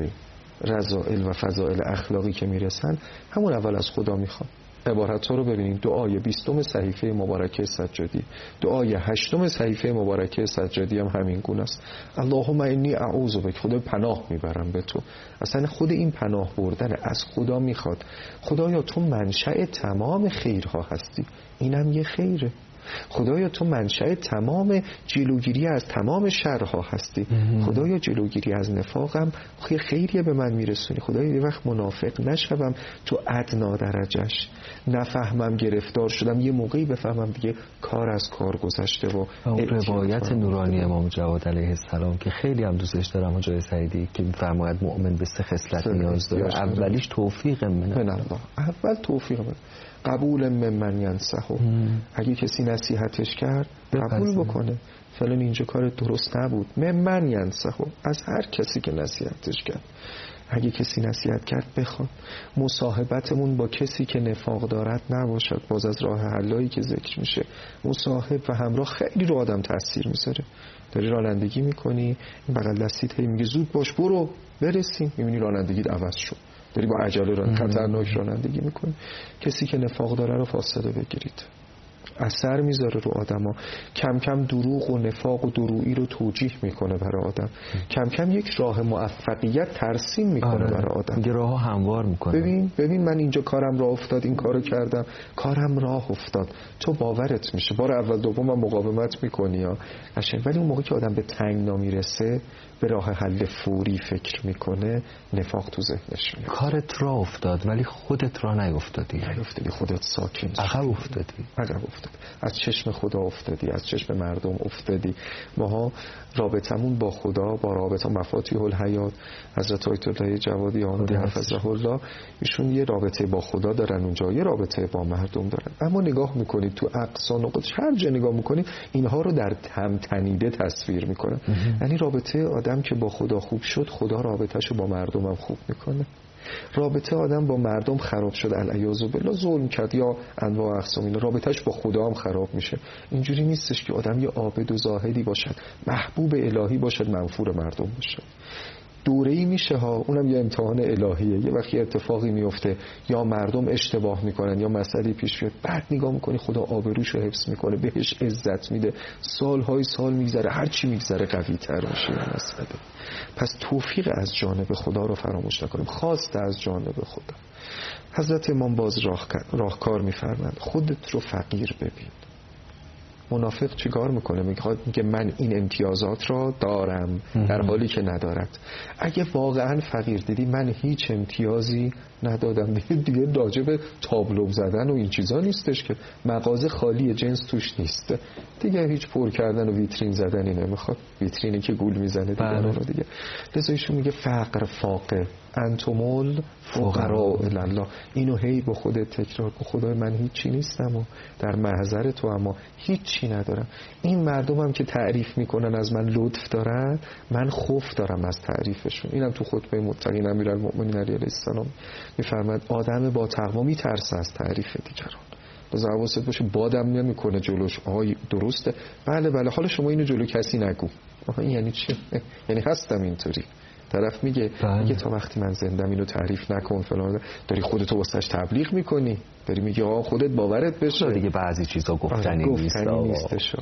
C: رذائل و فضائل اخلاقی که میرسن همون اول از خدا میخوان. عبارت ها رو ببینید. دعای 20 صحیفه مبارکه سجادی، دعای 8 صحیفه مبارکه سجادی هم همین گونه است. اللهم انی اعوذ بک، خدا پناه میبرم به تو. اصلا خود این پناه بردن از خدا میخواد. خدایا تو منشأ تمام خیرها هستی، اینم یه خیره. خدایا تو منشأ تمام جلوگیری از تمام شرها هستی. خدایا جلوگیری از نفاقم خیریه به من میرسونی. خدایا یه وقت منافق نشوم تو ادنا درجش، نفهمم گرفتار شدم، یه موقعی بفهمم دیگه کار از کار گذشته. و
B: روایت نورانی امام جواد علیه السلام که خیلی هم دوستش دارم، جای سعیدی که میفرماید مؤمن به 3 خصلت نیاز داره. اولیش توفیق من الله.
C: اول توفیق من، قبول من ینصحه. اگه کسی نصیحتش کرد قبول بکنه، فلان اینجا کار درست نبود. من ینصحه، از هر کسی که نصیحتش کرد. اگه کسی نصیحت کرد بخواد. مصاحبتمون با کسی که نفاق دارد نباشد. باز از راه حلایی که ذکر میشه، مصاحب و همراه خیلی رو آدم تاثیر میذاره. داری رانندگی میکنی، این بغل دستیت میگه زود باش برو برسیم، میبینی رانندگیت عوض شد، داری با عجله خطرناک رانندگی میکنی. کسی که نفاق داره رو فاصله بگیرید. اثر میذاره رو آدما. کم کم دروغ و نفاق و درویی رو توجیه میکنه برای آدم. کم کم یک راه موفقیت ترسیم میکنه برای آدم.
B: دیگه راهو هموار میکنه.
C: ببین من اینجا کارم راه افتاد، این کارو کردم، کارم راه افتاد. تو باورت میشه. بار اول دوم هم مقاومت میکنی ها قشنگ، ولی اون موقع که آدم به تنگنا میرسه، به راه حل فوری فکر میکنه، نفاق تو ذهنش میاد.
B: کارت راه افتاد ولی خودت راه نیفتادی.
C: خودت ساکن
B: عقب افتادی.
C: از چشم خدا افتادی، از چشم مردم افتادی. ماها رابطمون با خدا، با رابطه مفاتیح الحیات، حضرت آیت الله جوادی آمده حفظه الله، ایشون یه رابطه با خدا دارن اونجا، یه رابطه با مردم دارن. اما نگاه میکنید تو اقصا نقاط، هر جا نگاه میکنید اینها رو در تم تنیده تصویر میکنن. یعنی رابطه آدم که با خدا خوب شد، خدا رابطه‌شو با مردم هم خوب میکنه. رابطه آدم با مردم خراب شد، العیاذ بالله ظلم کرد یا انواع اقسام، این رابطهش با خدا هم خراب میشه. اینجوری نیستش که آدم یه عابد و زاهدی باشد، محبوب الهی باشد، منفور مردم باشد. دوره‌ای میشه ها، اونم یه امتحان الهیه. یه وقتی اتفاقی میفته یا مردم اشتباه میکنن یا مسئله پیش میاد، بعد نگاه میکنی خدا آبروشو حفظ میکنه، بهش عزت میده، سالهای سال میگذره، هر چی میگذره قوی تر میشه این مسئله. پس توفیق از جانب خدا رو فراموش نکنیم، خواست از جانب خدا. حضرت امام باز راهکار میفرمند خودت رو فقیر ببین. منافق چیکار میکنه؟ میگه من این امتیازات را دارم در حالی که ندارد. اگه واقعا فقیر دیدی من هیچ امتیازی ندادم، دیگه راجع به تابلو زدن و این چیزا نیستش که مغازه خالی جنس توش نیست دیگه، هیچ پر کردن و ویترین زدنی نمیخواد، ویترینی که گول میزنه دیگه رو دیگه. لذا ایشون میگه فقر فاقه انتمول فقراء الله. اینو هی با خودت تکرار کن. خدای من هیچی نیستم و در محضر تو اما هیچی ندارم. این مردم هم که تعریف میکنن از من لطف دارن، من خوف دارم از تعریفشون. اینم تو خطبه متقین امیرالمؤمنین علیه السلام میفرماد آدم با تقوا میترسه از تعریف دیگران. لذا حواست باشه بادم نمیکنه جلوش آهای درسته، بله حالا شما اینو جلو کسی نگو. این یعنی چی؟ یعنی هستم اینطوری. طرف میگه تا وقتی من زندم اینو تعریف نکن فلان، داری خودتو واسش تبلیغ میکنی، داری میگی آقا خودت باورت بشه
B: دیگه بعضی چیزا گفتنی
C: نیستش.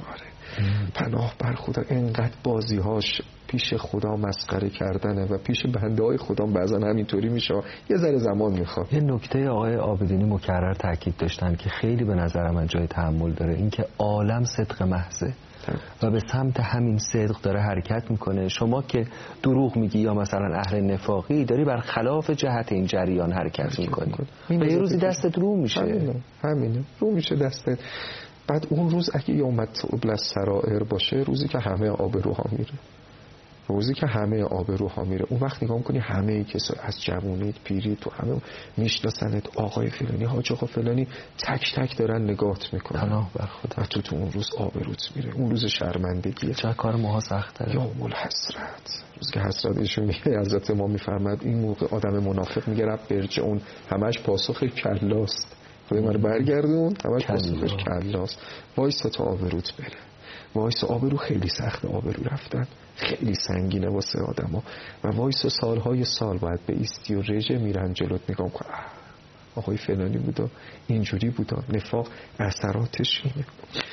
C: پناه بر خدا. اینقدر بازیهاش پیش خدا مسخره کردنه و پیش بنده های خدا بعضا همینطوری میشه. یه ذره زمان میخواد.
B: یه نکته آقای عابدینی مکرر تاکید داشتن که خیلی به نظر من جای تأمل داره، این که عالم صدق محضه و به سمت همین صدق داره حرکت میکنه. شما که دروغ میگی یا مثلا اهل نفاقی، داری بر خلاف جهت این جریان حرکت میکنی و یه روزی دستت رو میشه.
C: همینه رو میشه دستت. بعد اون روز اگه یوم تبلی السرائر باشه، روزی که همه آبروها میره، روزی که همه آبروها میره، اون وقت نگاه میکنی همه کسا از جوونیت پیری تو همه میشناسنت، آقای فلانی، حاج آقا فلانی، تک تک دارن نگاهت میکنن.
B: پناه بر خدا.
C: و تو اون روز آبروت میره. اون روز شرمندگیه.
B: چه کار ماها سخت‌تره.
C: یوم الحسرت. روز که حسرت ایشون میگه، حضرت ما میفرماد این موقع آدم منافق میگه رب برجع، اون همش پاسخ کلاست. خودی من برگردون، همش پاسخش کلاست. وایسا تا آبروت بره. وایسا. آبرو خیلی سخت، آبرو رفتن خیلی سنگینه واسه آدما و وایسا سالهای سال باید به ایستی و رژه میرن جلوت، نگاه کن آقای فلانی بودا، اینجوری بودا. نفاق اثراتش اینه.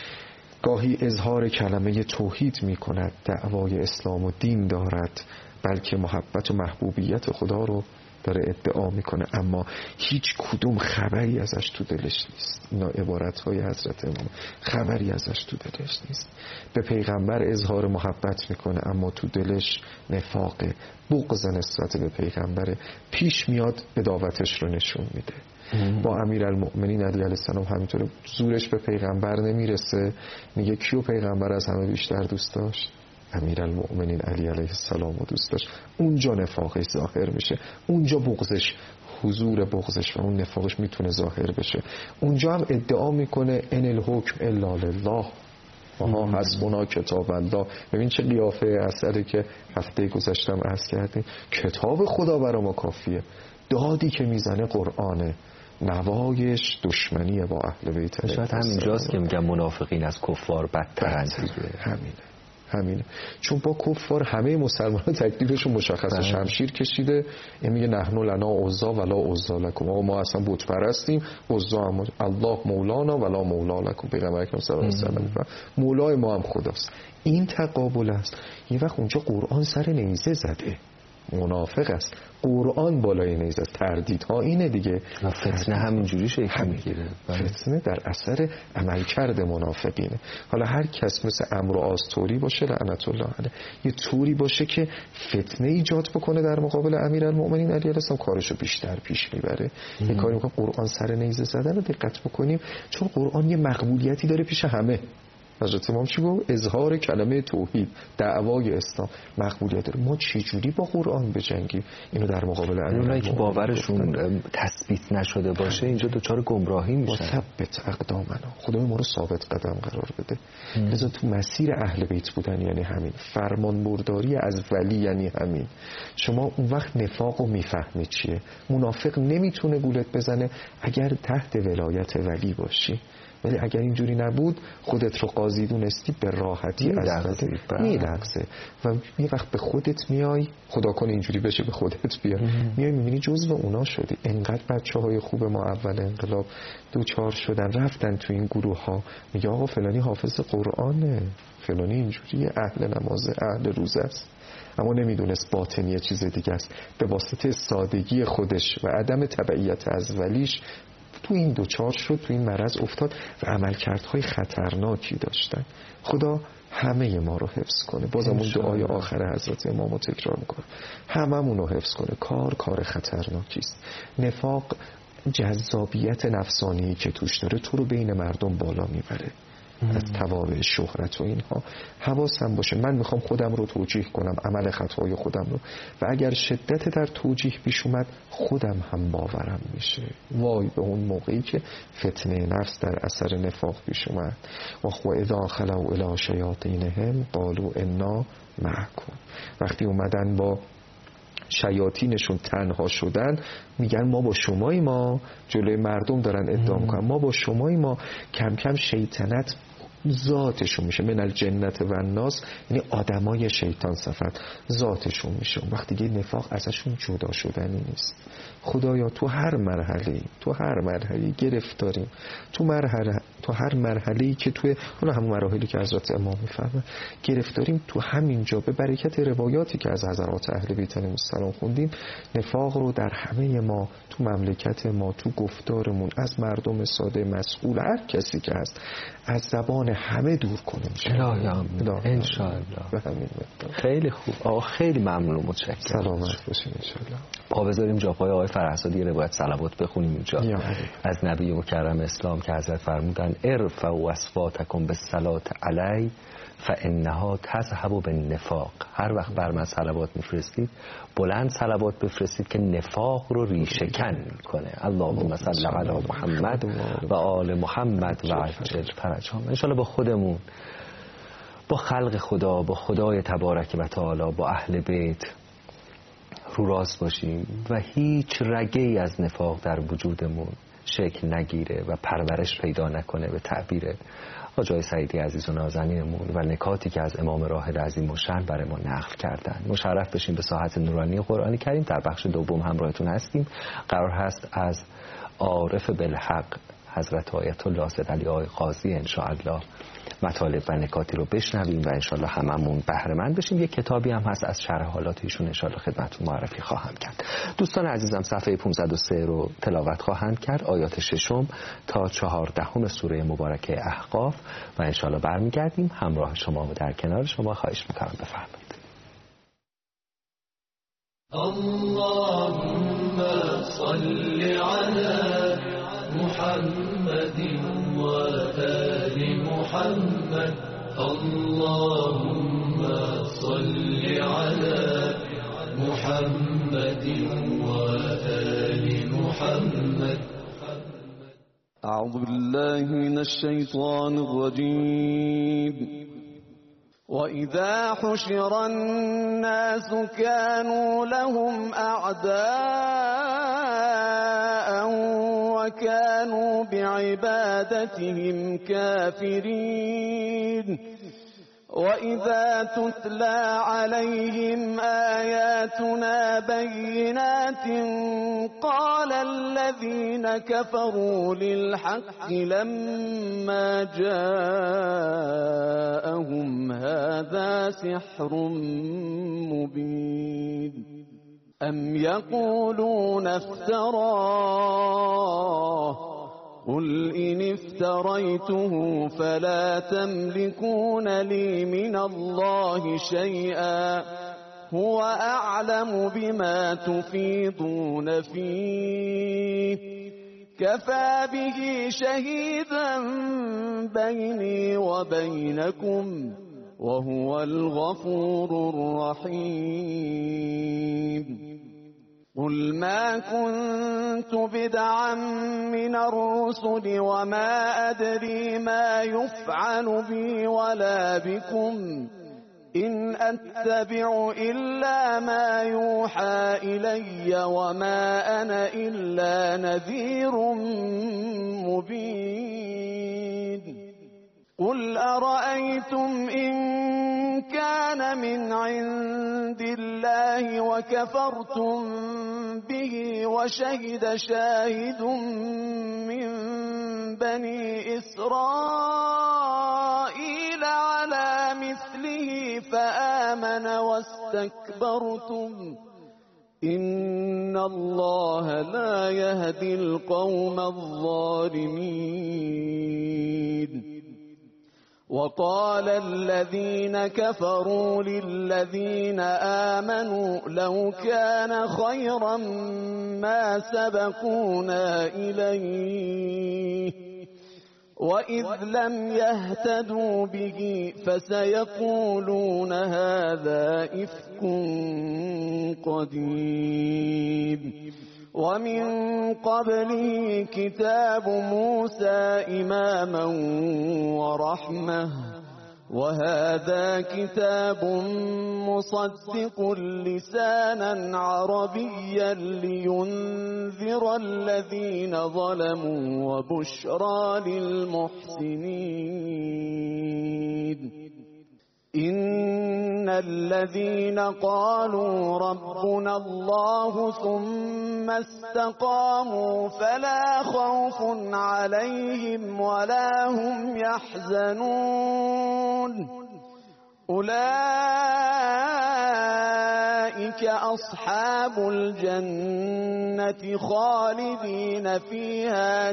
C: گاهی اظهار کلمه توحید میکند، دعوای اسلام و دین دارد، بلکه محبت و محبوبیت خدا رو داره ادعا میکنه، اما هیچ کدوم خبری ازش تو دلش نیست. اینا عبارتهای حضرت امام. خبری ازش تو دلش نیست. به پیغمبر اظهار محبت میکنه اما تو دلش نفاق، بغض نسبت به پیغمبره. پیش میاد به دعوتش رو نشون میده. با امیرالمؤمنین علیه السلام همینطوره. زورش به پیغمبر نمیرسه، میگه کیو پیغمبر از همه بیشتر دوست داشت؟ امیرالمؤمنین علی علیه السلام رو دوست داشت. اونجا نفاقش ظاهر میشه، اونجا بغضش، حضور بغضش و اون نفاقش میتونه ظاهر بشه. اونجا هم ادعا میکنه ان الحکم الا لله و حسبنا کتاب الله. ببین چه قیافه اثری که هفته گذشتم عرض کردیم. کتاب خدا برای ما کافیه. دادی که میزنه قرآنه، نوایش دشمنیه با اهل بیت.
B: شاید همینجاست که میگن منافقین از کفار بدترند.
C: همینه. چون با کفار همه مسلمانان تکلیفشون مشخصه. شمشیر کشیده، این میگه نحن لنا عزا ولا عزا لکم. ما اصلا بت پرستیم، عزا هم الله مولانا ولا مولا لکم. پیغمبر اکرم صلی الله علیه و سلم مولای ما هم خداست. این تقابل است. یه وقت اونجا قرآن سر نیزه زده، منافق است. قرآن بالای نیزه است. تردیدها اینه دیگه.
B: فتنه همینجوری شکل میگیره.
C: فتنه در اثر عملکرد منافقینه. حالا هر کس مثل عمرو آستوری باشه لعنت الله علیه، یه طوری باشه که فتنه ایجاد بکنه در مقابل امیرالمؤمنین علیه السلام، کارشو بیشتر پیش میبره. یه کاری میکنه. قرآن سر نیزه زدن رو دقت بکنیم، چون قرآن یه مقبولیتی داره پیش همه. حضرت امام چی گفت؟ اظهار کلمه توحید، دعوای اسلام مقبولیت داره. ما چه جوری با قرآن بجنگیم؟ اینو در مقابل
B: اونایی که باورشون تثبیت نشده باشه اینجا دوچار گمراهی میشن.
C: ثبت اقدامنا، خدای ما رو ثابت قدم قرار بده. لذا تو مسیر اهل بیت بودن یعنی همین، فرمان برداری از ولی یعنی همین. شما اون وقت نفاق رو میفهمی چیه. منافق نمیتونه گولت بزنه اگر تحت ولایت ولی باشی، ولی اگر اینجوری نبود خودت رو قاضی دونستی به راحتی از میلغزه و یه وقت به خودت میای، خدا کنه اینجوری بشه به خودت بیا، میای میبینی جزو اونا شدی. انقدر بچه‌های خوب ما اول انقلاب دوچار شدن رفتن تو این گروه ها، میگه آقا فلانی حافظ قرآنه، فلانی اینجوریه، اهل نمازه، اهل روزه است، اما نمیدونست باطنی یه چیز دیگه است. به واسطه سادگی خودش و عدم تبعیت از ولیش تو این دوچار شد، تو این مرض افتاد و عملکردهای خطرناکی داشتن. خدا همه ما رو حفظ کنه. بازم اون دعای آخر حضرت امام رو تکرار میکنه، هممون رو حفظ کنه. کار خطرناکی است. نفاق جذابیت نفسانی که توش داره تو رو بین مردم بالا میبره. از توابع شهرت و اینها حواسم باشه. من میخوام خودم رو توجیه کنم، عمل خطای خودم رو، و اگر شدت در توجیه پیش اومد خودم هم باورم میشه. وای به اون موقعی که فتنه نفس در اثر نفاق پیش اومد. و اذا خلوا الی شیاطینهم قالوا انا معکم. وقتی اومدن با شیاطینشون تنها شدن میگن ما با شمایی، ما جلوی مردم دارن ادعا میکنن ما با شمایی، ما کم کم شیطنت ذاتشون میشه، من الجنت و الناس، یعنی آدمای شیطان صفت ذاتشون میشه. وقتی دیگه نفاق ازشون جدا شدنی نیست. خدایا تو هر مرحله گرفتاریم، تو هر مرحله‌ای که توی اون همون مراحلی که حضرت امام میفرمایند گرفتاریم، تو همینجا به برکت روایاتی که از حضرات اهل بیت علیهم السلام خوندیم نفاق رو در همه ما، تو مملکت ما، تو گفتارمون، از مردم ساده مسئول، هر کسی که هست، از زبان همه دور کنیم
B: ان شاء الله. خیلی خوب آقا، خیلی ممنون، متشکرم.
C: سلامت باشین ان شاء الله.
B: پا بذاریم جا پای آقای فرهزادی روایت صلوات بخونیم اینجا از نبی مکرم اسلام که حضرت فرمودن ارفعوا اصواتکم بالصلاة علی فانها تذهب بالنفاق. هر وقت بر من صلوات میفرستید بلند صلوات بفرستید که نفاق رو ریشه کن میکنه. اللهم صل علی محمد و آل محمد و عجل فرجهم. ان شاء الله با خودمون، با خلق خدا، با خدای تبارک و تعالی، با اهل بیت رو راست باشیم و هیچ رگه‌ای از نفاق در وجودمون شکل نگیره و پرورش پیدا نکنه. به تعبیر آقای سعیدی عزیز و نازنینمون و نکاتی که از امام راحل عظیم الشأن برای ما نقل کردن. مشرف بشیم به ساحت نورانی قرآن کریم. در بخش دوم همراهتون هستیم. قرار هست از عارف بالحق حضرت آیت الله سید علی آقای قاضی ان شاء الله مطالب و نکاتی رو بشنویم و ان شاء الله هممون بهره مند بشیم. یک کتابی هم هست از شرح حالات ایشون ان شاء الله خدمتتون معرفی خواهم کرد. دوستان عزیزم صفحه 503 رو تلاوت خواهند کرد، آیات 6 تا 14 سوره مبارکه احقاف و ان شاء الله برمیگردیم همراه شما و در کنار شما. خواهش می‌کنم بفرمایید.
D: اللهم صل علی محمد و آل محمد. اللهم صل علی محمد و آل محمد. اعوذ بالله من الشیطان الرجیم. وَإِذَا حُشِرَ النَّاسُ كَانُوا لَهُمْ أَعْدَاءً وَكَانُوا بِعِبَادَتِهِمْ كَافِرِينَ. وَإِذَا تُتْلَى عَلَيْهِمْ آيَاتُنَا بَيِّنَاتٍ قَالَ الَّذِينَ كَفَرُوا لِلْحَقِّ لَمَّا جَاءَهُمْ هَذَا سِحْرٌ مُبِينٌ. أَمْ يَقُولُونَ افْتَرَاهُ قُلْ إِنِ افْتَرَيْتُهُ فَلَا تَمْلِكُونَ لِي مِنَ اللَّهِ شَيْئًا هُوَ أَعْلَمُ بِمَا تُفِيضُونَ فِيهِ كَفَى بِهِ شَهِيدًا بَيْنِي وَبَيْنَكُمْ وَهُوَ الْغَفُورُ الرَّحِيمُ. قُلْ مَا كُنْتُ بِدْعًا مِنَ الرُّسُلِ وَمَا أَدْرِي مَا يُفْعَلُ بِي وَلَا بِكُمْ إِنْ أَتَّبِعُ إِلَّا مَا يُوحَى إِلَيَّ وَمَا أَنَا إِلَّا نَذِيرٌ مُبِينٌ. قُلْ أَرَأَيْتُمْ إِنْ كَانَ مِنْ عِنْدِ اللَّهِ وَكَفَرْتُمْ بِهِ وَشَهِدَ شَاهِدٌ مِنْ بَنِي إِسْرَائِيلَ عَلَى مِثْلِهِ فَآمَنَ وَاسْتَكْبَرْتُمْ إِنَّ اللَّهَ لَا يَهْدِي الْقَوْمَ الظَّالِمِينَ. وقال الذين كفروا للذين آمنوا لو كان خيرا ما سبقونا إليه وَإِذْ لَمْ يَهْتَدُوا بِهِ فَسَيَقُولُونَ هَذَا إِفْكٌ قَدِيمٌ وَمِنْ قَبْلِهِ كِتَابُ مُوسَى إِمَامًا وَرَحْمَةً وَهَذَا كِتَابٌ مُصَدِّقٌ لِسَانًا عَرَبِيًّا لِيُنذِرَ الَّذِينَ ظَلَمُوا وَبُشْرَى لِلْمُحْسِنِينَ إِنَّ الَّذِينَ قَالُوا رَبُّنَا اللَّهُ ثُمَّ اسْتَقَامُوا فَلَا خَوْفٌ عَلَيْهِمْ وَلَا هُمْ يَحْزَنُونَ أُولَئِكَ أَصْحَابُ الْجَنَّةِ خَالِدِينَ فِيهَا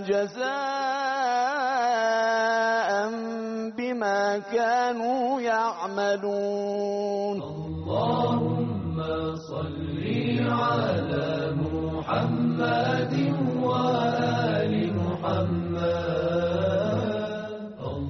D: جَزَاءً بِمَا كَانُوا يَعْمَلُونَ
E: اللهم صل على محمد وآل محمد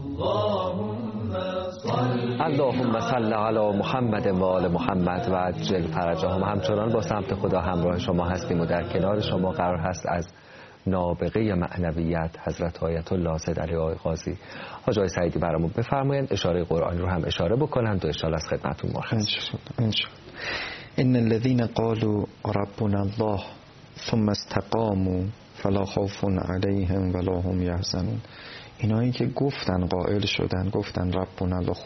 B: اللهم صل علی محمد و آل محمد و عجل فرجهم. همچنان با سمت خدا همراه شما هستیم و در کنار شما قرار هست از نابغه معنویت حضرت آیت الله سید علی آقای قاضی حاج آقای سعیدی برامون بفرمایند، اشاره قرآنی رو هم اشاره بکنند و اشاره از خدمتتون مرخص.
C: ان الذين قالوا ربنا الله ثم استقاموا فلا خوف عليهم ولا هم يحزنون. اینایی که گفتن، قائل شدن، گفتن ربنا الله،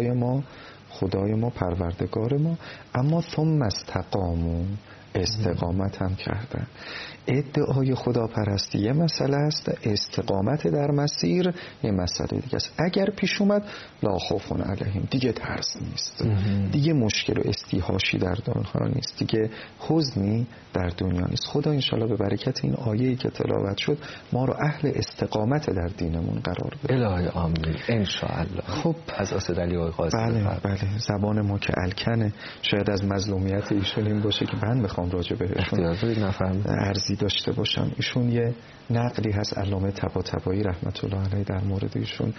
C: خدای ما پروردگار ما، اما ثم استقاموا، استقامت هم کردن. ادعای خداپرستی یه مسئله است، استقامت در مسیر یه مسئله دیگه است. اگر پیش اومد لا خوف علیهم، دیگه ترس نیست، دیگه مشکل و استیحاشی در دنیا نیست، دیگه حزنی در دنیا نیست. خدا انشالله به برکت این آیه‌ای که تلاوت شد ما رو اهل استقامت در دینمون قرار بده.
B: الهی آمین انشاءالله.
C: خب
B: از اسد علی آقای قاضی.
C: بله زبان ما که الکنه، شاید از مظلومیت ایشون این باشه که من بخوام راجع بهشون عرضی داشته باشم. ایشون یه نقلی هست علامه طباطبایی رحمت الله علیه در مورد ایشون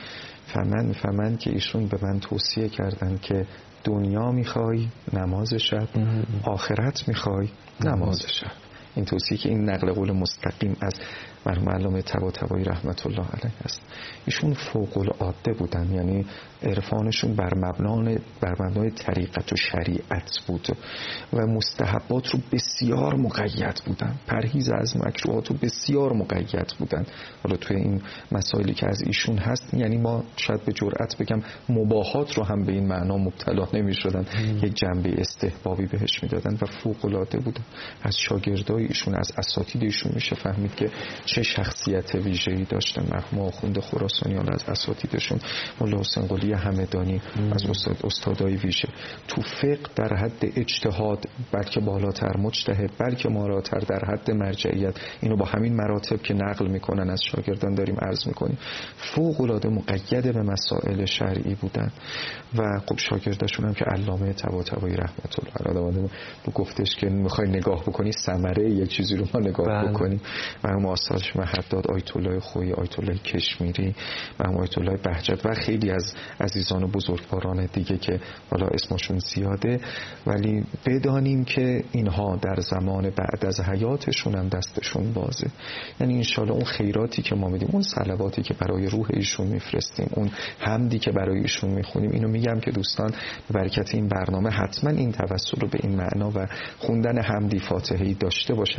C: فرمند که ایشون به من توصیه کردن که دنیا میخوای نماز شب، آخرت میخوای نماز شب. این توصیه که این نقل قول مستقیم از مرحوم علامه طباطبایی رحمت الله علیه است. ایشون فوق العاده بودن، یعنی عرفانشون بر مبنای طریقت و شریعت بود و مستحبات رو بسیار مقید بودن، پرهیز از مکروهات رو بسیار مقید بودن. حالا توی این مسائلی که از ایشون هست، یعنی ما شاید به جرئت بگم مباحات رو هم به این معنا مبتلا نمی شدن، یک جنبه استحبابی بهش میدادن و فوق العاده بودن. از شاگردای ایشون، از اساتید ایشون میشه فهمید که چه شخصیت ویژه‌ای داشتن. مرحوم آخوند خراسانیان از اساتیدشون مولا حسین قلی همدانی از استادای ویژه تو فقه در حد اجتهاد، بلکه بالاتر مجتهد، بلکه بالاتر در حد مرجعیت، اینو با همین مراتب که نقل میکنن از شاگردان داریم عرض میکنیم، فوق العاده مقید به مسائل شرعی بودن. و خب شاگردشون هم که علامه طباطبایی رحمت الله علیه گفتش که میخوای نگاه بکنی ثمره یه چیزی رو ما نگاه بکنیم. مرحوم آثارش حداد، آیت الله خویی، آیت الله کشمیری، مرحوم آیت الله بهجت و خیلی از عزیزان و بزرگواران دیگه که حالا اسمشون زیاده، ولی بدانیم که اینها در زمان بعد از حیاتشون هم دستشون بازه. یعنی انشالله اون خیراتی که ما میدیم، اون صلواتی که برای روح ایشون میفرستیم، اون حمدی که برای ایشون میخونیم، اینو میگم که دوستان به برکت این برنامه حتما این توسل رو به این معنا و خوندن حمدی فاتحه‌ای داشته باشن.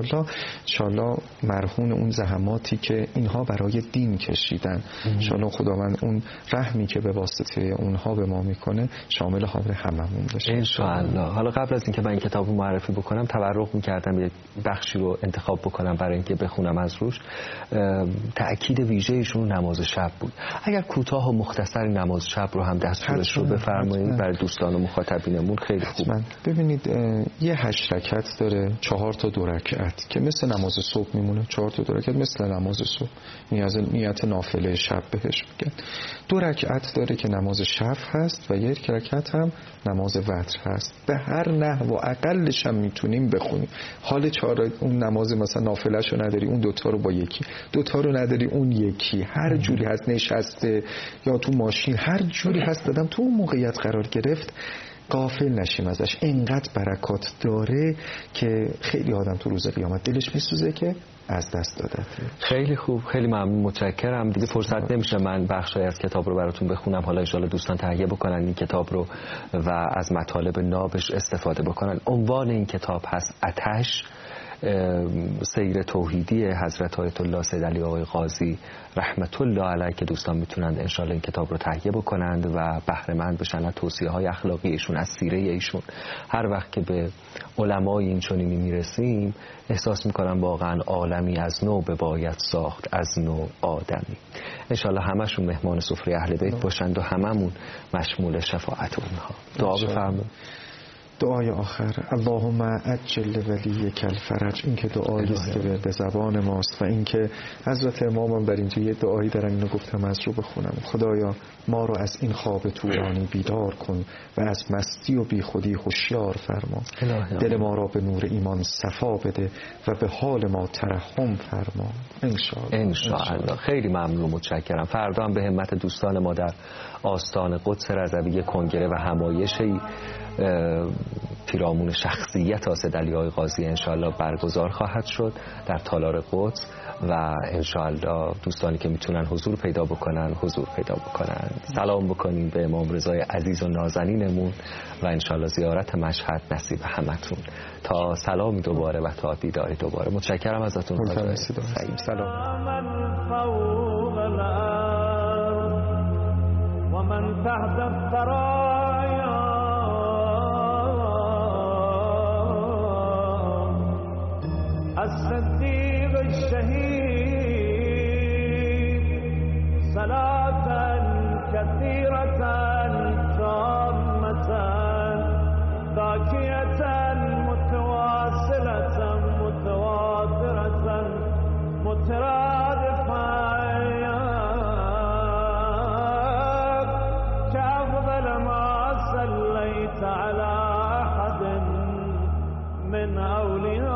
C: انشالله مرهون اون زحماتی که اینها برای دین کشیدن، انشالله خداوند اون رحمی که به واسطه اونها به ما میکنه شامل حال هممون بشه
B: انشاءالله. حالا قبل از اینکه من این کتابو معرفی بکنم تبرک میکردم یک بخشی رو انتخاب بکنم برای اینکه بخونم از روش. تأکید ویژه ایشون نماز شب بود. اگر کوتاه و مختصر نماز شب رو هم دستورش رو بفرمایید برای دوستان و مخاطبینمون خیلی خوب.
C: ببینید یه 8 رکعت داره، 4 تا 2 رکعت که مثل نماز صبح میمونه، 4 تا 2 رکعت مثل نماز صبح، نیت نافله شب بهش میگن. 2 رکعت داره که نماز شب هست و 1 رکعت هم نماز وتر هست. به هر نحو و اقلش هم میتونیم بخونیم. حال 4 اون نماز مثلا نافله‌شو نداری، اون 2 رو با یکی، 2 رو نداری اون یکی، هر جوری هست، نشسته یا تو ماشین، هر جوری هست دادم تو اون موقعیت قرار گرفت، غافل نشیم ازش. اینقدر برکات داره که خیلی آدم تو روز قیامت دلش میسوزه که از دست داده.
B: خیلی خوب، خیلی ممنون، متشکرم. دیگه فرصت نمیشه من بخشی از کتاب رو براتون بخونم، حالا ان شاءالله دوستان تهیه بکنن این کتاب رو و از مطالب نابش استفاده بکنن. عنوان این کتاب هست آتش، سیر توحیدی حضرت آیت الله سید علی آقای قاضی رحمت الله علیه که دوستان میتونند انشالله این کتاب رو تهیه بکنند و بهره مند بشن از توصیه های اخلاقی ایشون، از سیره ایشون. هر وقت که به علمای این چنینی میرسیم احساس میکنم واقعا عالمی از نو باید ساخت، از نو آدمی. انشالله همشون مهمان سفره اهل بیت باشند و هممون مشمول شفاعت اونها. دعا بفرمایید.
C: دعای آخر، اللهم عجل ولیک الفرج. این که دعایی است که به زبان ماست و این که حضرت امامم در اینجا یه دعایی دارن، اینو گفتم از رو بخونم. خدایا ما رو از این خواب طولانی بیدار کن و از مستی و بی خودی هوشیار فرما. دل ما را به نور ایمان صفا بده و به حال ما ترحم فرما. انشاءالله. خیلی ممنون، متشکرم. فردا هم به همت دوستان ما در آستان قدس رضوی کنگره و همایشی پیرامون شخصیت سید علی آقای قاضی انشاءالله برگزار خواهد شد در تالار قدس و انشاءالله دوستانی که میتونن حضور پیدا بکنن حضور پیدا بکنن. سلام بکنیم به امام رضای عزیز و نازنینمون و انشاءالله زیارت مشهد نصیب همتون. تا سلامی دوباره و تا دیداری دوباره. متشکرم ازتون. سلام. ومن تحت الثرايا الصديق الشهيد صلاة كثيرة تامة باقية متواصلة متواترة مترادفة كأفضل ما صليت على أحد من أولياء